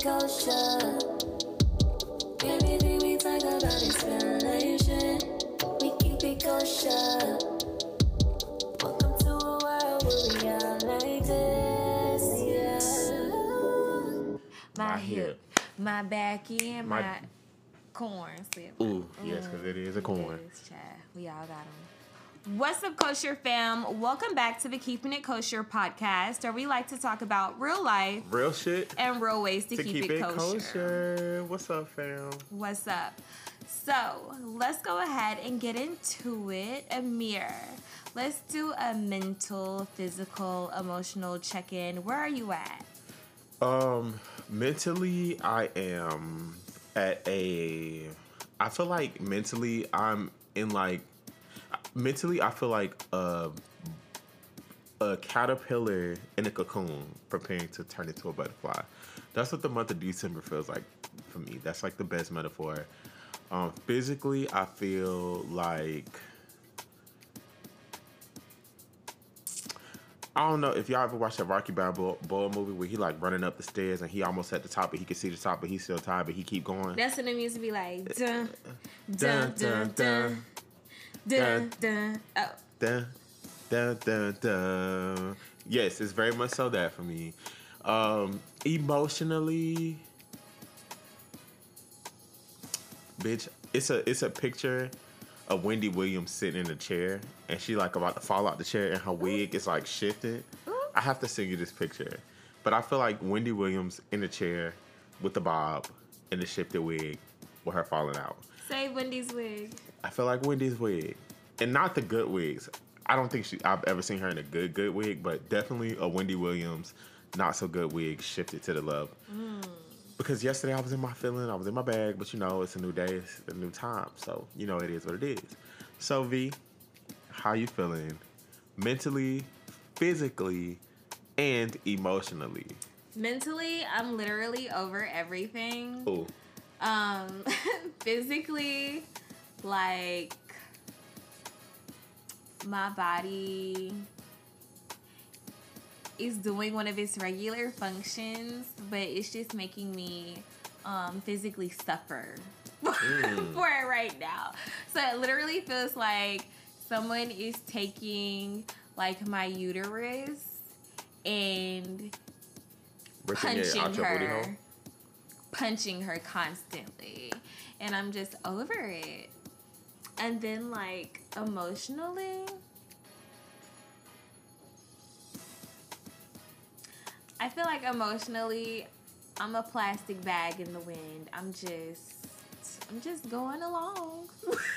kosher. Everything we talk about is revelation. We keep it kosher. Welcome to a world where we are like this, yeah. My hip, my back end, my corn slip. Ooh, yes, because it is a corn. It is, child. We all got them. What's up, Kosher fam? Welcome back to the Keeping It Kosher podcast, where we like to talk about real life, real shit, and real ways to keep it kosher. What's up, fam? What's up? So, let's go ahead and get into it. Amir, let's do a mental, physical, emotional check-in. Where are you at? Mentally, I am at I feel like mentally, I'm in like... Mentally, I feel like a caterpillar in a cocoon preparing to turn into a butterfly. That's what the month of December feels like for me. That's like the best metaphor. Physically, I feel like... I don't know if y'all ever watched that Rocky Balboa movie where he like running up the stairs and he almost at the top, but he can see the top, but he's still tired, but he keep going. That's when the music be like dun dun dun dun. Dun, dun. Oh. Dun, dun, dun, dun. Yes, it's very much so that for me. Emotionally, bitch, it's a picture of Wendy Williams sitting in a chair and she like about to fall out the chair and her wig is like shifting. I have to send you this picture. But I feel like Wendy Williams in a chair with the bob and the shifted wig with her falling out. Say Wendy's wig. I feel like Wendy's wig. And not the good wigs. I don't think I've ever seen her in a good wig, but definitely a Wendy Williams not so good wig shifted to the love. Because yesterday I was in my feeling, I was in my bag, but you know, it's a new day, it's a new time. So, you know, it is what it is. So, V, how you feeling? Mentally, physically, and emotionally? Mentally, I'm literally over everything. Ooh. Physically, like, my body is doing one of its regular functions, but it's just making me physically suffer for it right now. So it literally feels like someone is taking like my uterus and punching her constantly, and I'm just over it. And then like emotionally, I feel like emotionally I'm a plastic bag in the wind. I'm just going along.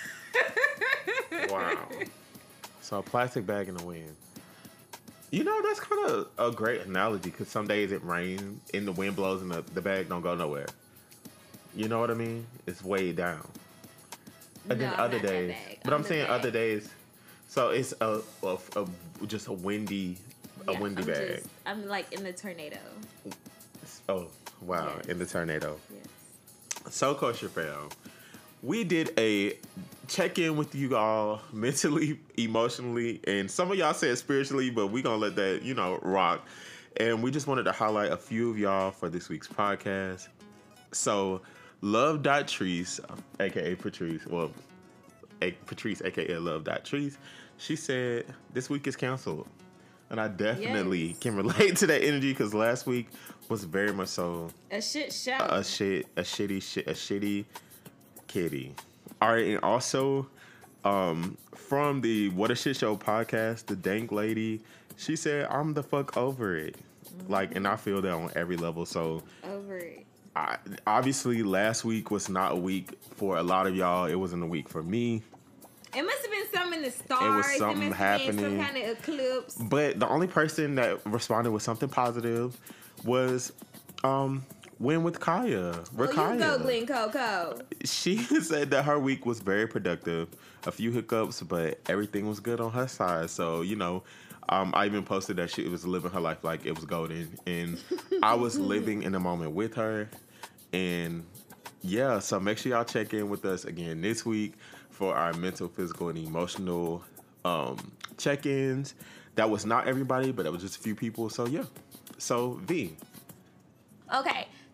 Wow. So a plastic bag in the wind. You know, that's kind of a great analogy because some days it rains and the wind blows and the bag don't go nowhere. You know what I mean? It's way down. And then other days, but I'm saying other days. So it's just a windy bag. I'm like in the tornado. Oh wow, yes. In the tornado. Yes. So Kosher fam, we did a check-in with you all mentally, emotionally, and some of y'all said spiritually, but we gonna let that, you know, rock. And we just wanted to highlight a few of y'all for this week's podcast. So Love.Treese, aka Patrice, well, Patrice, aka Love.Treese, she said this week is canceled. And I definitely can relate to that energy because last week was very much so a shit show. A shitty kitty. All right, and also from the What a Shit Show podcast, the Dank Lady, she said, I'm the fuck over it. Like, and I feel that on every level. So over it. Obviously, last week was not a week for a lot of y'all. It wasn't a week for me. It must have been something in the stars. It was something happening. Some kind of eclipse. But the only person that responded with something positive was Win with Kaya. You go, Glen Coco. She said that her week was very productive. A few hiccups, but everything was good on her side. So, you know, I even posted that she was living her life like it was golden. And I was living in the moment with her. And yeah, so make sure y'all check in with us again this week for our mental, physical, and emotional check-ins. That was not everybody, but that was just a few people. So yeah. So V. Okay.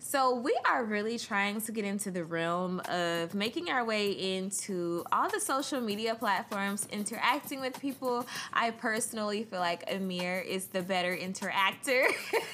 So we are really trying to get into the realm of making our way into all the social media platforms, interacting with people. I personally feel like Amir is the better interactor.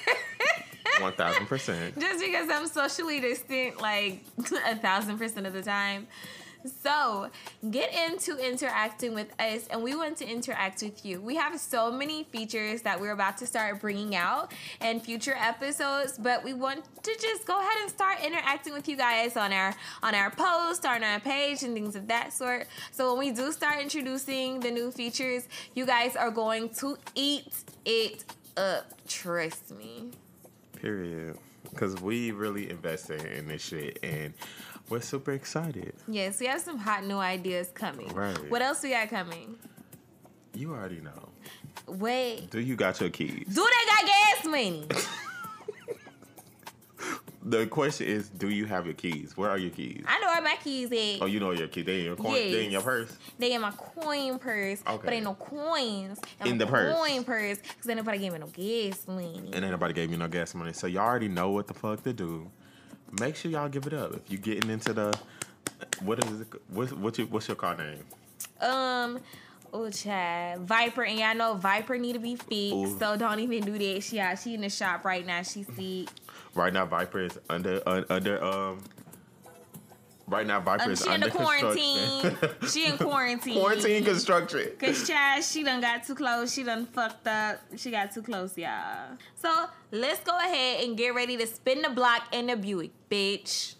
1000%. Just because I'm socially distant like 1000% of the time. So, get into interacting with us, and we want to interact with you. We have so many features that we're about to start bringing out in future episodes, but we want to just go ahead and start interacting with you guys on our post, on our page, and things of that sort. So, when we do start introducing the new features, you guys are going to eat it up. Trust me. Period. Because we really invested in this shit, and we're super excited. Yes, we have some hot new ideas coming. Right. What else we got coming? You already know. Wait. Do you got your keys? Do they got gas money? The question is, do you have your keys? Where are your keys? I know where my keys at. Oh, you know your keys. They in your coin. Yes. They in your purse. They in my coin purse. Okay. But ain't no coins In the purse. Coin purse. Because ain't nobody gave me no gas money. And ain't nobody gave me no gas money. So y'all already know what the fuck to do. Make sure y'all give it up. If you getting into the, what is it? What's your car name? Oh, child. Viper. And y'all know Viper need to be fixed. Ooh. So don't even do that. She in the shop right now. She see. Right now, Viper is under. Right now, Viper is She in under the quarantine. construction. She in quarantine. Quarantine construction. Cause child, she done got too close. She done fucked up. She got too close, y'all. So let's go ahead and get ready to spin the block in the Buick, bitch.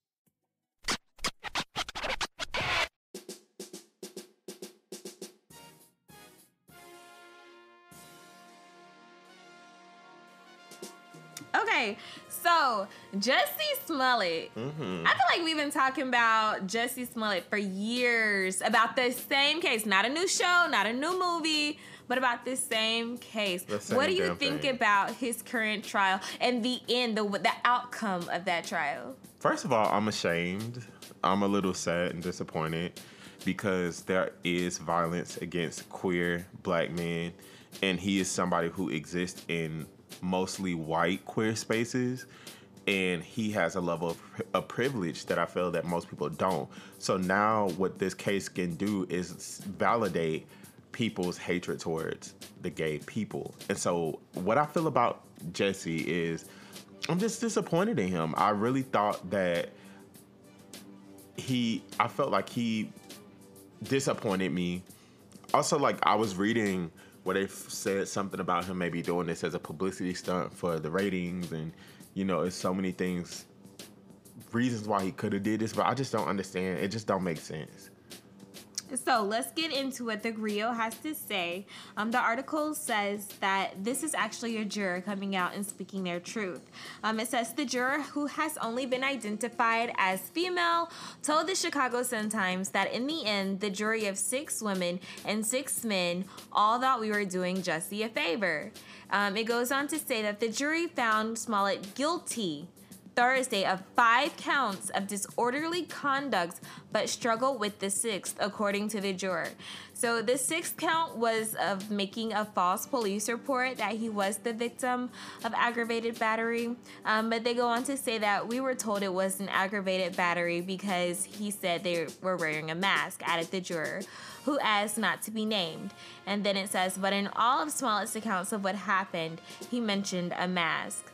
Okay, so Jussie Smollett. Mm-hmm. I feel like we've been talking about Jussie Smollett for years about the same case. Not a new show, not a new movie, but about the same case. The same What do you damn think thing. about his current trial and the end, the outcome of that trial? First of all, I'm ashamed. I'm a little sad and disappointed because there is violence against queer black men, and he is somebody who exists in mostly white queer spaces, and he has a level of privilege that I feel that most people don't. So now what this case can do is validate people's hatred towards the gay people. And so what I feel about Jussie is I'm just disappointed in him. I really thought that I felt like he disappointed me. Also, like, I was reading where they said something about him maybe doing this as a publicity stunt for the ratings, and it's so many things, reasons why he could have did this, but I just don't understand. It just don't make sense. So let's get into what the Griot has to say. The article says that this is actually a juror coming out and speaking their truth. It says the juror, who has only been identified as female, told the Chicago Sun-Times that in the end, the jury of 6 women and 6 men all thought we were doing Jussie a favor. It goes on to say that the jury found Smollett guilty Thursday of 5 counts of disorderly conduct, but struggled with the 6th, according to the juror. So the 6th count was of making a false police report that he was the victim of aggravated battery. But they go on to say that we were told it was an aggravated battery because he said they were wearing a mask, added the juror, who asked not to be named. And then it says, but in all of Smollett's accounts of what happened, he mentioned a mask.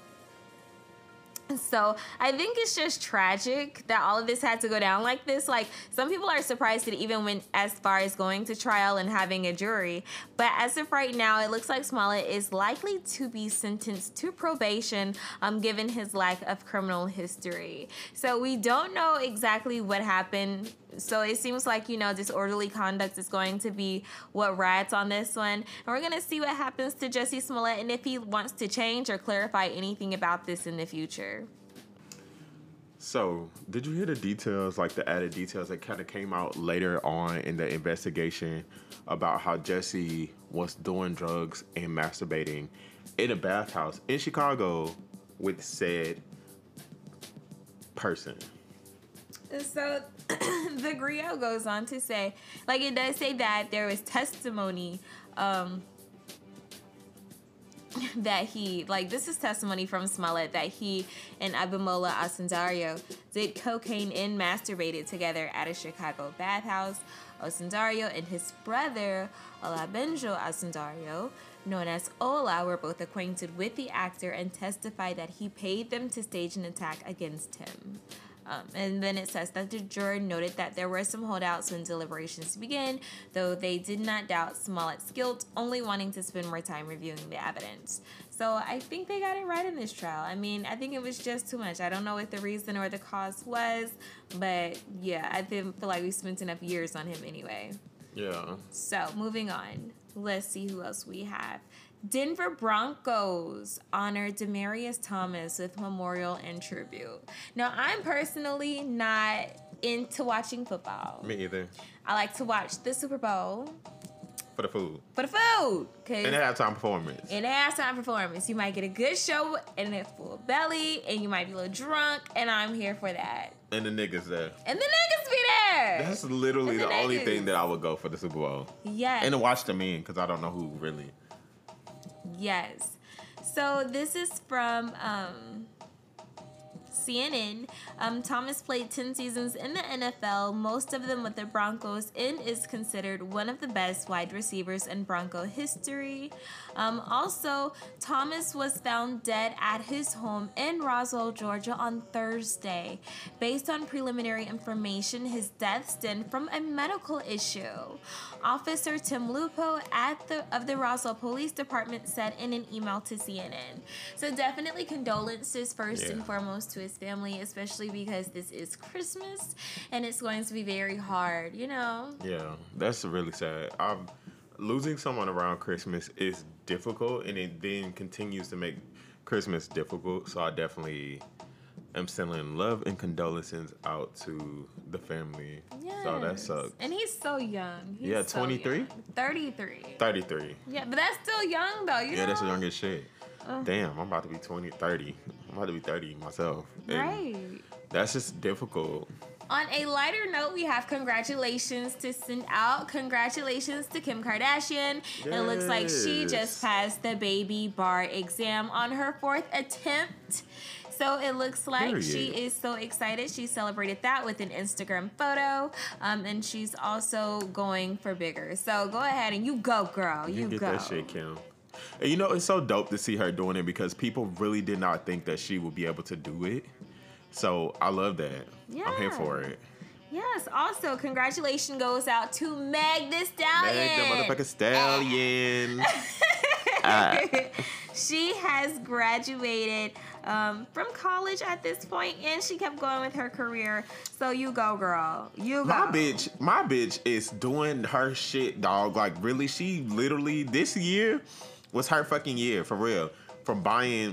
So I think it's just tragic that all of this had to go down like this. Like, some people are surprised that it even went as far as going to trial and having a jury. But as of right now, it looks like Smollett is likely to be sentenced to probation, given his lack of criminal history. So we don't know exactly what happened. So it seems like, disorderly conduct is going to be what rides on this one. And we're going to see what happens to Jussie Smollett and if he wants to change or clarify anything about this in the future. So, did you hear the details, like the added details that kind of came out later on in the investigation about how Jussie was doing drugs and masturbating in a bathhouse in Chicago with said person? So the Griot goes on to say, it does say that there was testimony that he, like, this is testimony from Smollett that he and Abimola Osundario did cocaine and masturbated together at a Chicago bathhouse. Osundario and his brother, Olabenjo Osundario, known as Ola, were both acquainted with the actor and testified that he paid them to stage an attack against him. And then it says that the juror noted that there were some holdouts when deliberations began, though they did not doubt Smollett's guilt, only wanting to spend more time reviewing the evidence. So I think they got it right in this trial. I mean, I think it was just too much. I don't know what the reason or the cause was, but yeah, I didn't feel like we spent enough years on him anyway. Yeah. So moving on, let's see who else we have. Denver Broncos honor Demaryius Thomas with memorial and tribute. Now, I'm personally not into watching football. Me either. I like to watch the Super Bowl. For the food. For the food. And the halftime performance. In the halftime performance. You might get a good show and a full belly, and you might be a little drunk, and I'm here for that. And the niggas there. And the niggas be there. That's literally And the only niggas. thing that I would go for the Super Bowl. Yes. And to watch them in, because I don't know who really. Yes. So this is from CNN. Thomas played 10 seasons in the NFL, most of them with the Broncos, and is considered one of the best wide receivers in Bronco history. Also, Thomas was found dead at his home in Roswell, Georgia on Thursday. Based on preliminary information, his death stemmed from a medical issue. Officer Tim Lupo of the Roswell Police Department said in an email to CNN. So definitely condolences first and foremost to his family, especially because this is Christmas and it's going to be very hard, you know? Yeah, that's really sad. Losing someone around Christmas is difficult, and it then continues to make Christmas difficult. So I definitely am sending love and condolences out to the family. Yes. So that sucks. And he's so young. He's Yeah, so 23? young. 33. 33. Yeah, but that's still young though, you know? Yeah, that's young as shit. Damn, I'm about to be 30. I'm about to be 30 myself. And Right. that's just difficult. On a lighter note, we have congratulations to send out. Congratulations to Kim Kardashian. It looks like she Yes. just passed the baby bar exam on her 4th attempt. So it looks like she Period. is so excited. She celebrated that with an Instagram photo. And she's also going for bigger. So go ahead and you go, girl. You Get go. that shit, Kim. And you know, it's so dope to see her doing it because people really did not think that she would be able to do it. So I love that. I'm here for it. Yes. Also, congratulations goes out to Meg Thee Stallion. Meg the motherfucking stallion. She has graduated from college at this point, and she kept going with her career. So you go, girl. You go. My bitch is doing her shit, dog. Like, really, she literally, this year was her fucking year, for real. From buying,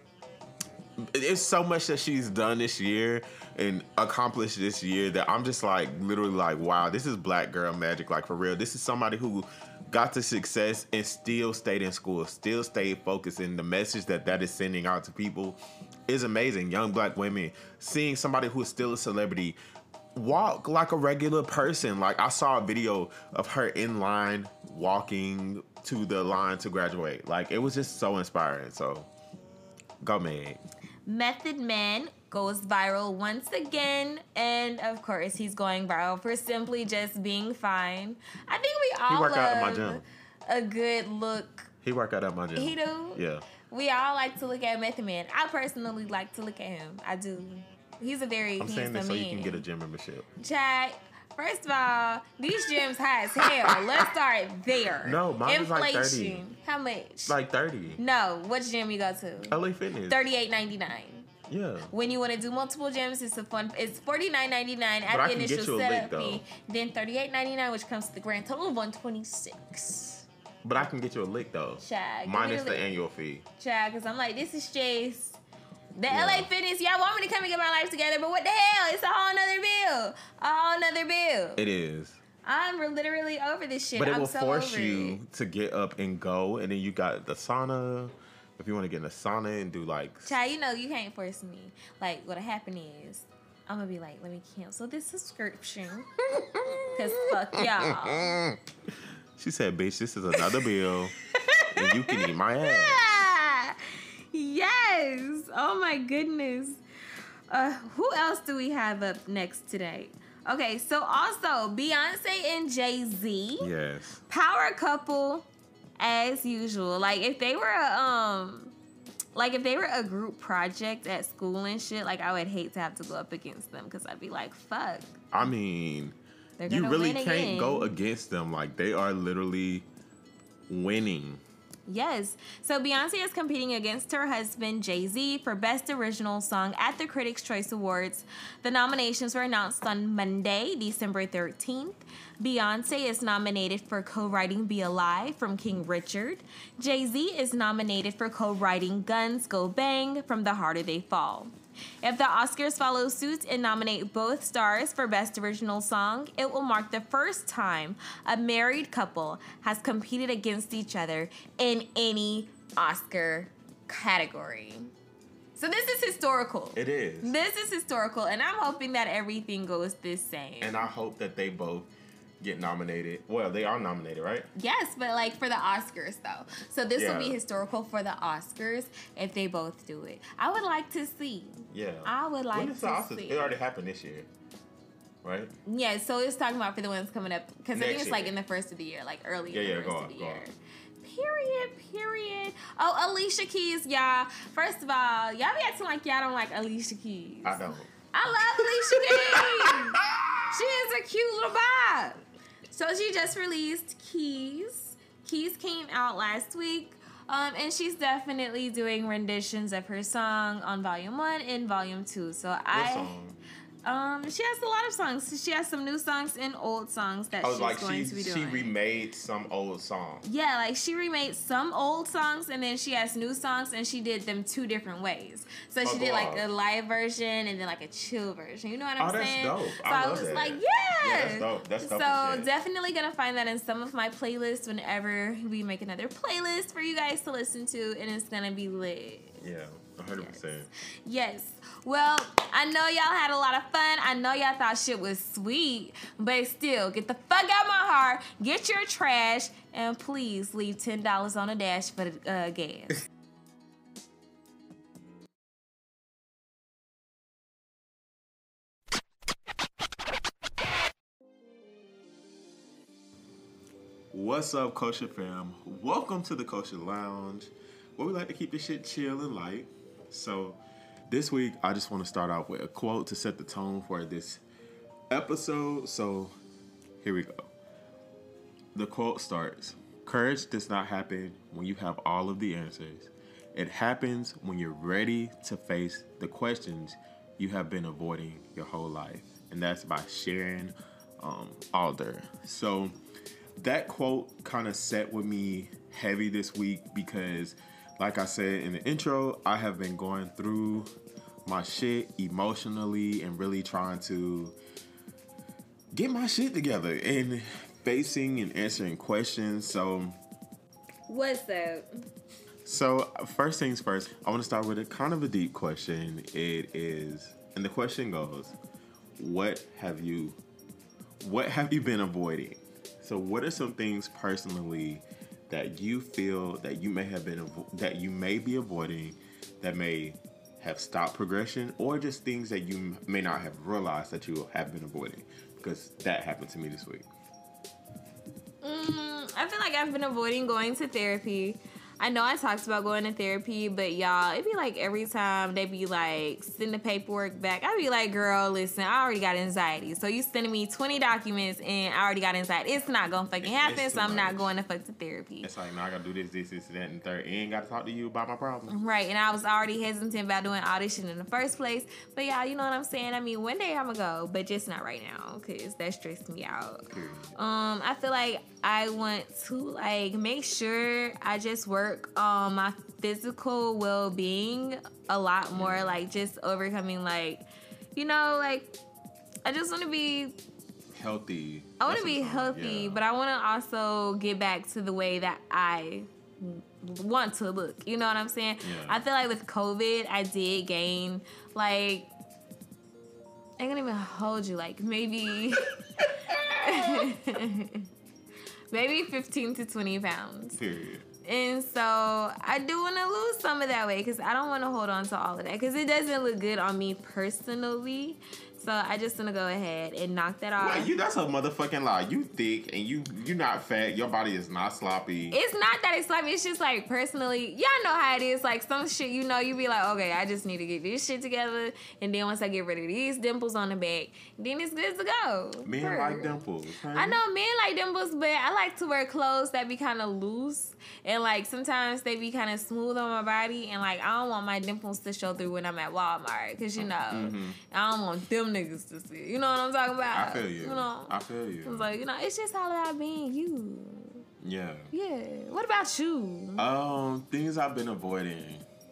it's so much that she's done this year and accomplished this year that I'm just like, literally like, wow, this is black girl magic. Like, for real, this is somebody who got to success and still stayed in school, still stayed focused, and the message that is sending out to people is amazing. Young black women, seeing somebody who is still a celebrity walk like a regular person. Like, I saw a video of her in line walking to the line to graduate. Like, it was just so inspiring. So go, Meg. Method Man goes viral once again, and of course he's going viral for simply just being fine. I think we all work out at my love gym. a good look. He worked out at my gym. He do? Yeah. We all like to look at Method Man. I personally like to look at him. I do. He's a very I'm handsome saying this so you man. can get a gym membership. Chad, first of all, these gyms high as hell. Let's start there. No, mine is like 30. How much? Like 30. No, what gym you go to? LA Fitness. $38.99. Yeah. When you want to do multiple gyms, it's it's $49.99 at But I the can get initial you a lick, setup fee. Then $38.99, which comes to the grand total of $126. But I can get you a lick though. Chad, Minus the annual fee. Chad, because I'm like, this is just the Yeah. LA Fitness. Y'all want me to come and get my life together, but what the hell? It's a whole nother bill. A whole nother bill. It is. I'm literally over this shit. But it I'm will so force over you it. to get up and go, and then you got the sauna. If you want to get in the sauna and do like, Chad, you know you can't force me. Like, what'll happen is I'm gonna be like, let me cancel this subscription. Cause fuck y'all. she said, "Bitch, this is another bill, and you can eat my ass." my goodness. Who else do we have up next today? Okay, so also Beyonce and Jay-Z. Yes. Power couple as usual. Like if they were a group project at school and shit, like I would hate to have to go up against them because I'd be like, fuck. I mean, They're you gonna really win can't again. go against them. Like they are literally winning. Yes. So Beyonce is competing against her husband, Jay-Z, for Best Original Song at the Critics' Choice Awards. The nominations were announced on Monday, December 13th. Beyonce is nominated for co-writing Be Alive from King Richard. Jay-Z is nominated for co-writing Guns Go Bang from The Harder They Fall. If the Oscars follow suit and nominate both stars for Best Original Song, it will mark the first time a married couple has competed against each other in any Oscar category. So this is historical. It is. This is historical, and I'm hoping that everything goes the same. And I hope that they both get nominated. Well, they are nominated, right? Yes, but like for the Oscars though. So this will be Yeah. historical for the Oscars if they both do it. I would like to see. Yeah. I would like When is the to Oscars? see. It already happened this year, right? Yeah, so it's talking about for the ones coming up because I think Next it's like year. in the first of the year, like early Yeah, in the yeah, first go of on, the go year. on. Period. Oh, Alicia Keys, y'all. First of all, y'all be acting like y'all don't like Alicia Keys. I don't. I love Alicia Keys. She is a cute little vibe. So she just released Keys. Keys came out last week. And she's definitely doing renditions of her song on Volume 1 and Volume 2. So What song? she has a lot of songs. She has some new songs and old songs that I was she's like, going to be she doing. remade some old song. Yeah, like she remade some old songs and then she has new songs and she did them two different ways. So she did like wow. a live version and then like a chill version. You know what I'm Oh, that's saying? dope. So I I love was that. like, Yeah, that's dope. That's dope as So shit. definitely gonna find that in some of my playlists whenever we make another playlist for you guys to listen to, and it's gonna be lit. Yeah, 100%. Yes. Well, I know y'all had a lot of fun. I know y'all thought shit was sweet, but still, get the fuck out my heart. Get your trash, and please leave $10 on the dash for the gas. What's up, Kosher fam? Welcome to the Kosher Lounge, where we like to keep this shit chill and light. So, this week, I just want to start off with a quote to set the tone for this episode. So, here we go. The quote starts, "Courage does not happen when you have all of the answers. It happens when you're ready to face the questions you have been avoiding your whole life." And that's by Sharon Alder. So, that quote kind of set with me heavy this week because, like I said in the intro, I have been going through my shit emotionally and really trying to get my shit together and facing and answering questions. So What's up? first things first, I want to start with a kind of a deep question. It is, and the question goes, what have you been avoiding? So what are some things personally that you feel that you may be avoiding that may have stopped progression, or just things that you may not have realized that you have been avoiding? Because that happened to me this week. I feel like I've been avoiding going to therapy. I know I talked about going to therapy, but y'all, it be like every time they be like, send the paperwork back, I be like, girl, listen, I already got anxiety. So you sending me 20 documents and I already got anxiety. It's not gonna fucking happen, It's so too I'm not much. going to fuck to therapy. It's like, now I gotta do this, that, and third. And ain't gotta talk to you about my problem. Right, and I was already hesitant about doing audition in the first place. But y'all, you know what I'm saying? I mean, one day I'm gonna go, but just not right now, because that stressed me out. Period. I feel like I want to like make sure I just work on my physical well-being a lot more, like just overcoming like, you know, like I just want to be Healthy. I want to That's be a song, healthy, yeah. but I want to also get back to the way that I want to look. You know what I'm saying? Yeah. I feel like with COVID, I did gain like, I can't even hold you, like maybe maybe 15 to 20 pounds. Period. And so I do want to lose some of that weight because I don't want to hold on to all of that because it doesn't look good on me personally. So I just want to go ahead and knock that off. Well, that's a motherfucking lie. You thick and you not fat. Your body is not sloppy. It's not that it's sloppy. It's just like personally, y'all know how it is. Like some shit, you be like, okay, I just need to get this shit together. And then once I get rid of these dimples on the back, then it's good to go. Men like dimples. Honey. I know men like dimples, but I like to wear clothes that be kind of loose. And like sometimes they be kind of smooth on my body. And like I don't want my dimples to show through when I'm at Walmart. Because I don't want them niggas to see. You know what I'm talking about? I feel you. I feel you. It's like, it's just all about being you. Yeah. Yeah. What about you? Things I've been avoiding.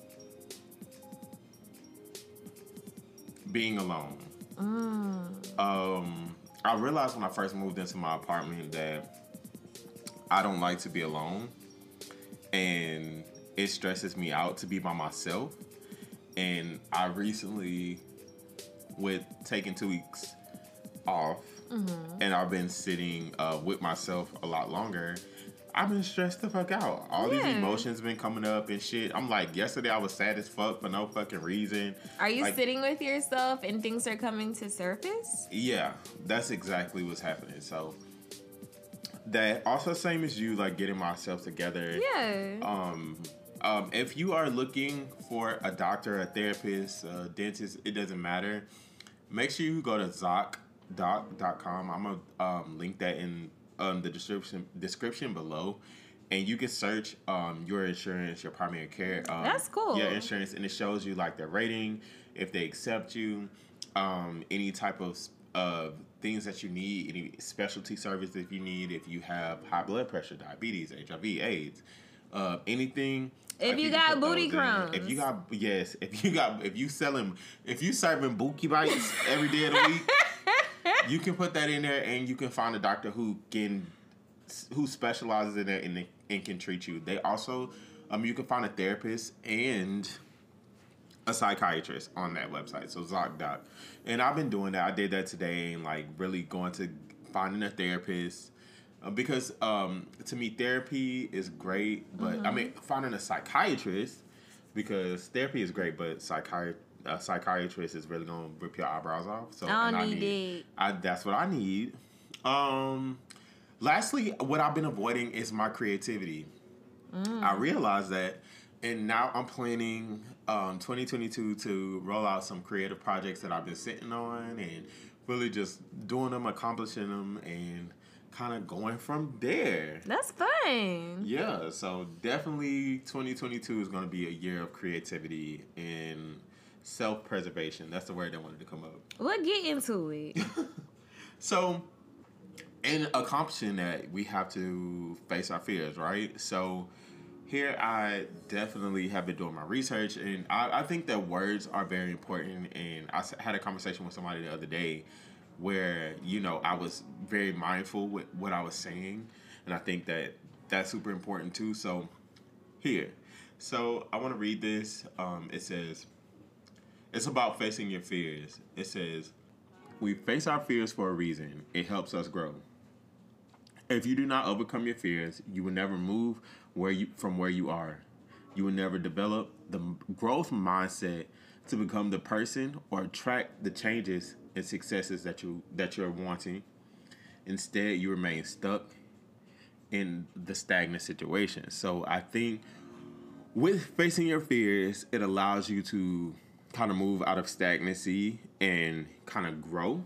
Being alone. I realized when I first moved into my apartment that I don't like to be alone. And it stresses me out to be by myself. And I recently, with taking 2 weeks off, and I've been sitting with myself a lot longer, I've been stressed the fuck out. All these emotions been coming up and shit. I'm like, yesterday I was sad as fuck for no fucking reason. Are you sitting with yourself and things are coming to surface? Yeah, that's exactly what's happening. So that also same as you, like getting myself together. Yeah. If you are looking for a doctor, a therapist, a dentist, it doesn't matter. Make sure you go to ZocDoc.com. I'm gonna link that in the description below, and you can search your insurance, your primary care. That's cool. Your insurance, and it shows you like their rating, if they accept you, any type of things that you need, any specialty service if you need, if you have high blood pressure, diabetes, HIV, AIDS, anything. If you got booty crumbs. If you serving Bookie Bites every day of the week, you can put that in there, and you can find a doctor who specializes in it and can treat you. They also, you can find a therapist and a psychiatrist on that website. So ZocDoc, and I've been doing that. I did that today, and like really going to finding a therapist. Because to me, therapy is great, but I mean, finding a psychiatrist, because therapy is great, but a psychiatrist is really gonna rip your eyebrows off. So I need it. That's what I need. Lastly, what I've been avoiding is my creativity. I realized that, and now I'm planning 2022 to roll out some creative projects that I've been sitting on and really just doing them, accomplishing them, and kind of going from there. That's fun. Yeah, so definitely 2022 is going to be a year of creativity and self-preservation. That's the word that wanted to come up. We'll get into it. So, in accomplishing that, we have to face our fears, right? So, here I definitely have been doing my research, and I think that words are very important. And I had a conversation with somebody the other day where, I was very mindful with what I was saying. And I think that that's super important too. So here. So I want to read this. It says, it's about facing your fears. It says, we face our fears for a reason. It helps us grow. If you do not overcome your fears, you will never move from where you are. You will never develop the growth mindset to become the person or attract the changes and successes that you're wanting. Instead, you remain stuck in the stagnant situation. So I think with facing your fears, it allows you to kind of move out of stagnancy and kind of grow.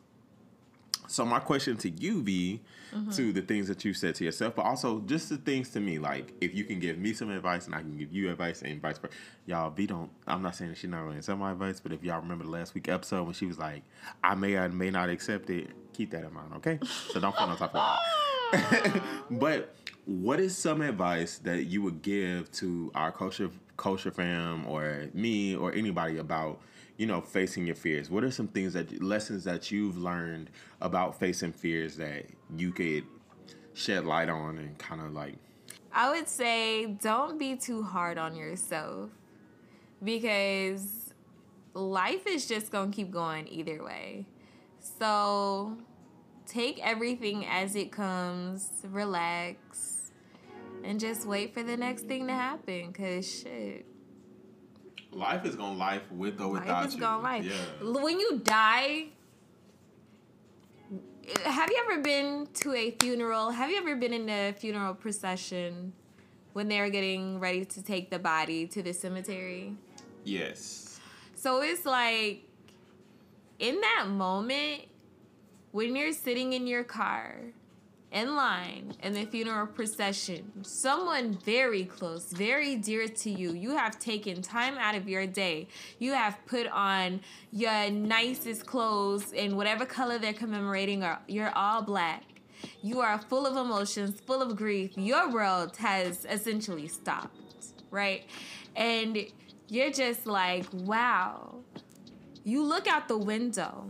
So my question to you, V, to the things that you said to yourself, but also just the things to me, like if you can give me some advice and I can give you advice and vice versa. Y'all, V I'm not saying that she's not really accept my advice, but if y'all remember the last week episode when she was like, I may or may not accept it, keep that in mind, okay? So don't put on top of that. But what is some advice that you would give to our culture fam or me or anybody about, facing your fears? What are some lessons that you've learned about facing fears that you could shed light on and kind of like? I would say don't be too hard on yourself, because life is just going to keep going either way. So take everything as it comes, relax, and just wait for the next thing to happen. Cause shit, Life is gonna life with or without life is you. gonna life. Yeah. When you die, have you ever been to a funeral? Have you ever been in a funeral procession when they were getting ready to take the body to the cemetery? Yes. So it's like, in that moment, when you're sitting in your car, in line, in the funeral procession, someone very close, very dear to you, you have taken time out of your day. You have put on your nicest clothes in whatever color they're commemorating, or you're all black. You are full of emotions, full of grief. Your world has essentially stopped, right? And you're just like, wow. You look out the window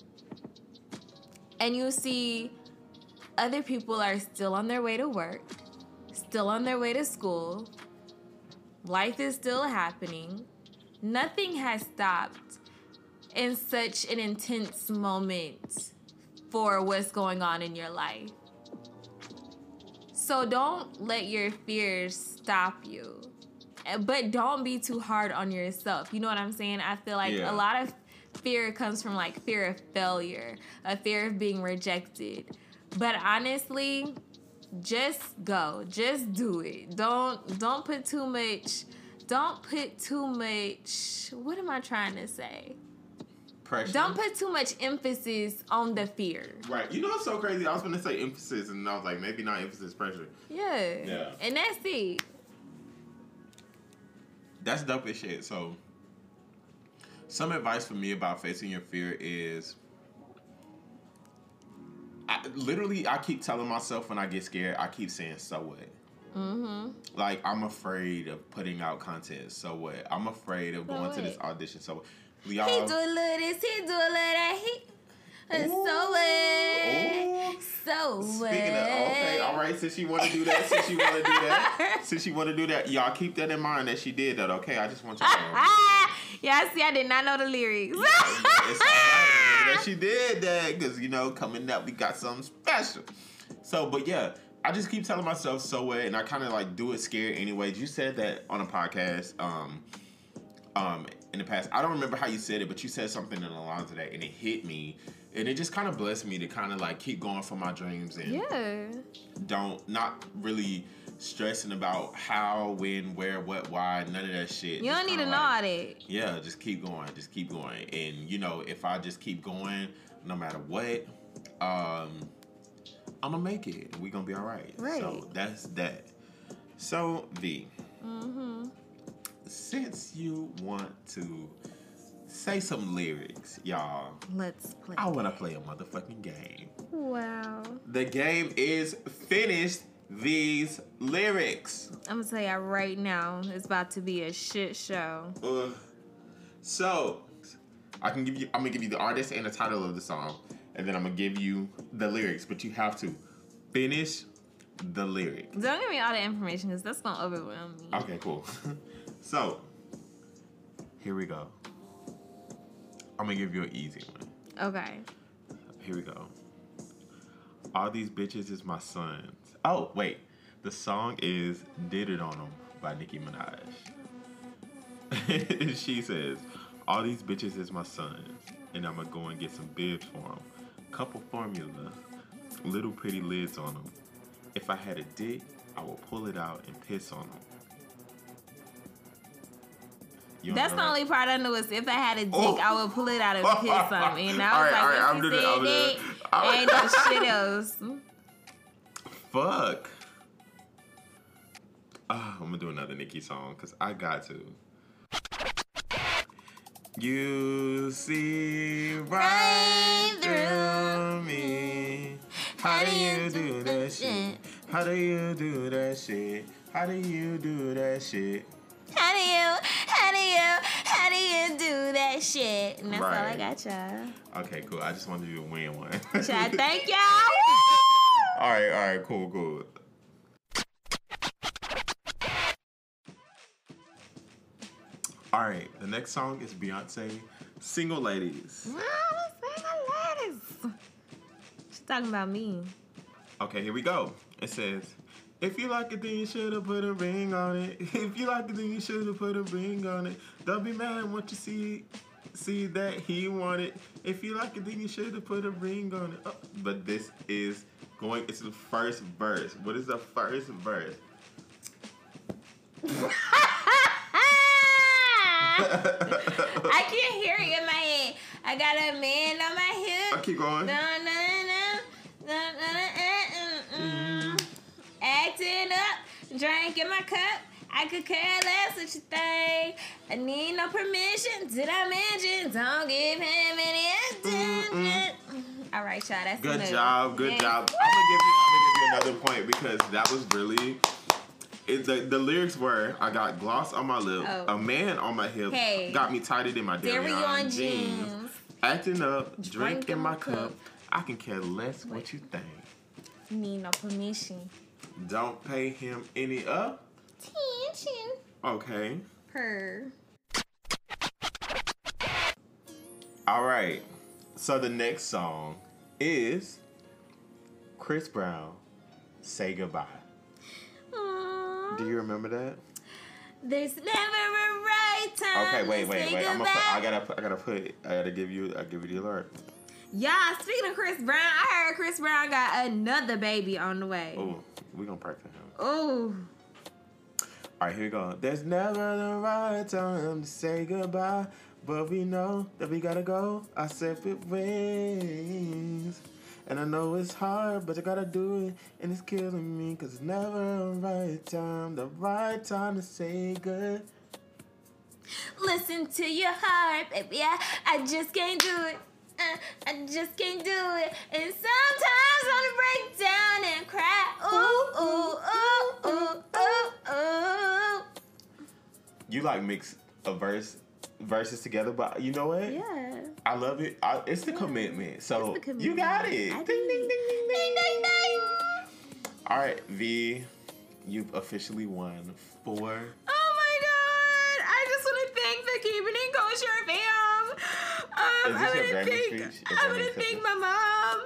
and you see other people are still on their way to work, still on their way to school. Life is still happening. Nothing has stopped in such an intense moment for what's going on in your life. So don't let your fears stop you. But don't be too hard on yourself. You know what I'm saying? I feel like a lot of fear comes from like fear of failure, a fear of being rejected. But honestly, just go. Just do it. Don't put too much, what am I trying to say? Pressure. Don't put too much emphasis on the fear. Right. You know what's so crazy? I was gonna say emphasis, and I was like, maybe not emphasis, pressure. Yeah. And that's it. That's dope as shit. So, some advice for me about facing your fear is, I keep telling myself when I get scared, I keep saying, so what? Mm-hmm. Like, I'm afraid of putting out content, so what? I'm afraid of going to this audition, so what? Y'all, He do a little this, he do a little that, so what? So what? Speaking of, okay, all right, since you want to do that, since you want to do that, y'all keep that in mind that she did that, okay? I just want you to know. Yeah, see, I did not know the lyrics. It's all right that she did that, because, you know, coming up, we got something special. So, but yeah, I just keep telling myself, so what, and I kind of like do it scared anyways. You said that on a podcast, in the past. I don't remember how you said it, but you said something in the lines of that, and it hit me, and it just kind of blessed me to kind of like keep going for my dreams and not really stressing about how, when, where, what, why, none of that shit. You don't need to know all that. Yeah, just keep going, and you know, if I just keep going, no matter what, I'm gonna make it, and we gonna be all right. So that's that. So V. Since you want to say some lyrics, y'all, let's play. I want to play a motherfucking game. Wow. The game is finished. These lyrics. I'm gonna tell you right now, it's about to be a shit show. So, I'm gonna give you the artist and the title of the song, and then I'm gonna give you the lyrics. But you have to finish the lyrics. Don't give me all the information, because that's gonna overwhelm me. Okay, cool. So, here we go. I'm gonna give you an easy one. Okay. Here we go. All these bitches is my sons. Oh, wait. The song is Did It On 'Em by Nicki Minaj. She says, all these bitches is my sons, and I'ma go and get some bibs for them. Couple formula, little pretty lids on them. If I had a dick, I will pull it out and piss on them. That's the only part I knew is if I had a dick, I would pull it out and piss on it. And I was like, if you said that, ain't no shit else. Fuck. I'm gonna do another Nicki song, because I got to. You see right through me. How do you do that shit? How do you do that shit? How do you do that shit? How do you do that shit? And that's all I got, y'all. Okay, cool. I just wanted you to win one. Y'all, thank y'all. All right, cool. All right, the next song is Beyonce, Single Ladies. Single Ladies. She's talking about me. Okay, here we go. It says, If you like it, then you should have put a ring on it. If you like it, then you should have put a ring on it. Don't be mad once you see that he wanted. If you like it, then you should have put a ring on it. Oh, but this is it's the first verse. What is the first verse? I can't hear it in my head. I got a man on my hip. I keep going. Acting up, drink in my cup. I could care less what you think. I need no permission. Did I mention? Don't give him any attention. All right, y'all. That's Good enough. job. Good Yeah. job. I'm gonna give you another point because that was really. The lyrics were, I got gloss on my lip, a man on my hip, Hey. got me tighted in my Darion jeans, acting up, drink in my cup. I can care less what you think. Need no permission. Don't pay him any attention. Okay. Per. All right. So the next song is Chris Brown, Say Goodbye. Aww. Do you remember that? There's never a right time. Okay, wait. to say I goodbye. gotta give you the alert. Yeah, speaking of Chris Brown, I heard Chris Brown got another baby on the way. Oh, we gonna pray for him. Oh. All right, here we go. There's never the right time to say goodbye, but we know that we gotta go our separate ways. And I know it's hard, but I gotta do it, and it's killing me, 'cause it's never the right time to say good. Listen to your heart, baby. I just can't do it. I just can't do it. And sometimes I wanna break down and cry. Ooh, ooh, ooh, ooh, ooh, ooh. You like mix verses together, but you know what? Yeah. I love it. It's the commitment. So It's the commitment. you got it. I Ding, did. ding, ding, ding, Ding, ding, ding. All right, V, you've officially won 4. Oh my God! I just want to thank the Keeping It Kosher fam. Is this your Grammy speech? Your I Grammy want to thank speech? my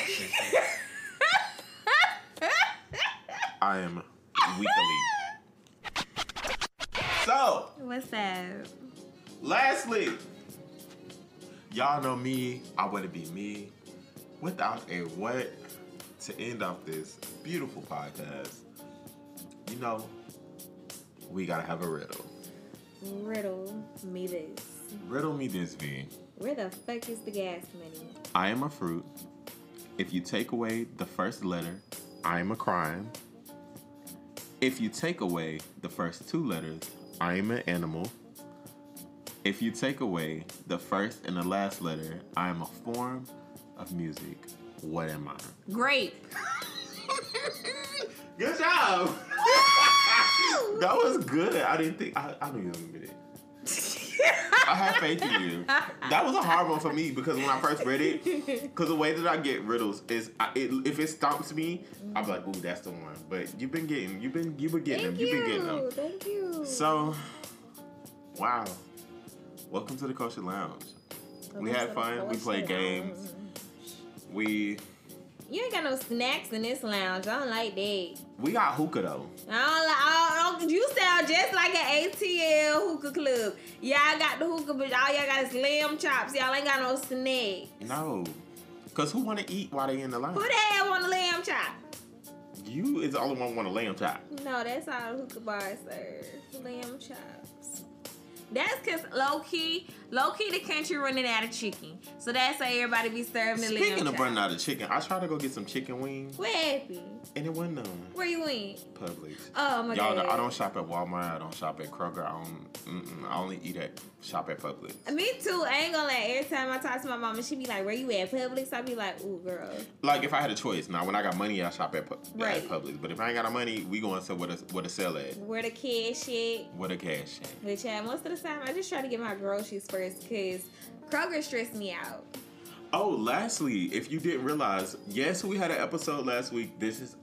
mom. I am weekly. So, What's that? lastly, y'all know me. I want to be me. Without a what to end off this beautiful podcast. You know, we gotta have a riddle. Riddle me this. Riddle me this, V. Where the fuck is the gas money? I am a fruit. If you take away the first letter, I am a crime. If you take away the first 2 letters, I am an animal. If you take away the first and the last letter, I am a form of music. What am I? Grape. Good job. That was good. I didn't think. I knew you were gonna get it. I have faith in you. That was a hard one for me because when I first read it, because the way that I get riddles is, if it stumps me, I'm like, ooh, that's the one. But you've been getting them. You've been getting them. Thank you. So, wow. Welcome to the Kosher Lounge. We had fun. We played games. You ain't got no snacks in this lounge. I don't like that. We got hookah though. I don't, you sound just like an ATL hookah club. Y'all got the hookah, but all y'all got is lamb chops. Y'all ain't got no snacks. No. Because who want to eat while they in the line? Who the hell want a lamb chop? You is the only one want a lamb chop. No, that's all hookah bars serve. Lamb chops. That's because low-key, the country running out of chicken. So that's why everybody be serving the lamb chops. Speaking of running out of chicken, I tried to go get some chicken wings. Where happy? And it wasn't none. Where you went? Publix. Oh my Y'all God. know, I don't shop at Walmart. I don't shop at Kroger. I only shop at Publix. Me too. I ain't gonna lie. Every time I talk to my mama, she be like, "Where you at, Publix?" I be like, "Ooh, girl." Like if I had a choice, now when I got money, I shop at Right. Publix. But if I ain't got no money, we going to where the sell at, Where the cash at? where the cash at. Which most of the time, I just try to get my groceries first because Kroger stressed me out. Oh, lastly, if you didn't realize, yes, we had an episode last week.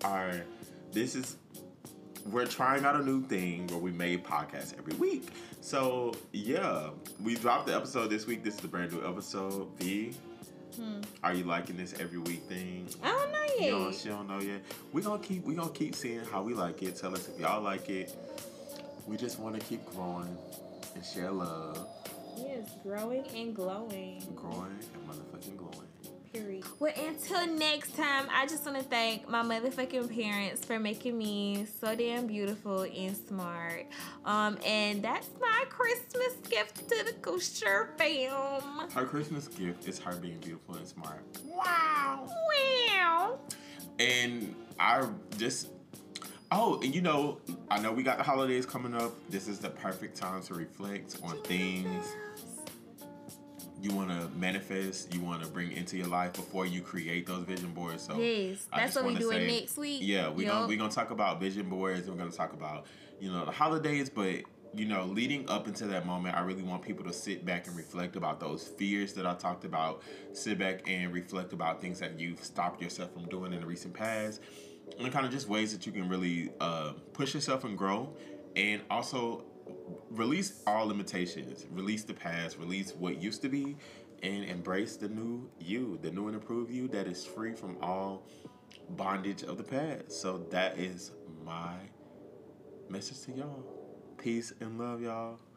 We're trying out a new thing where we made podcasts every week. So, yeah, we dropped the episode this week. This is the brand new episode. V, are you liking this every week thing? I don't know yet. She don't know yet. We gonna keep seeing how we like it. Tell us if y'all like it. We just want to keep growing and share love. Yes, growing and glowing. Growing and motherfucking glowing. Period. Well, until next time, I just want to thank my motherfucking parents for making me so damn beautiful and smart. And that's my Christmas gift to the Kosher fam. Her Christmas gift is her being beautiful and smart. Wow. And I just... Oh, and I know we got the holidays coming up. This is the perfect time to reflect on things you want to manifest, you want to bring into your life before you create those vision boards. So yes, that's what we're doing next week. Yeah, we're gonna talk about vision boards. We're gonna talk about the holidays, but leading up into that moment, I really want people to sit back and reflect about those fears that I talked about. Sit back and reflect about things that you've stopped yourself from doing in the recent past, and kind of just ways that you can really push yourself and grow, and also release all limitations, release the past, release what used to be, and embrace the new you, the new and improved you that is free from all bondage of the past. So that is my message to y'all. Peace and love, y'all.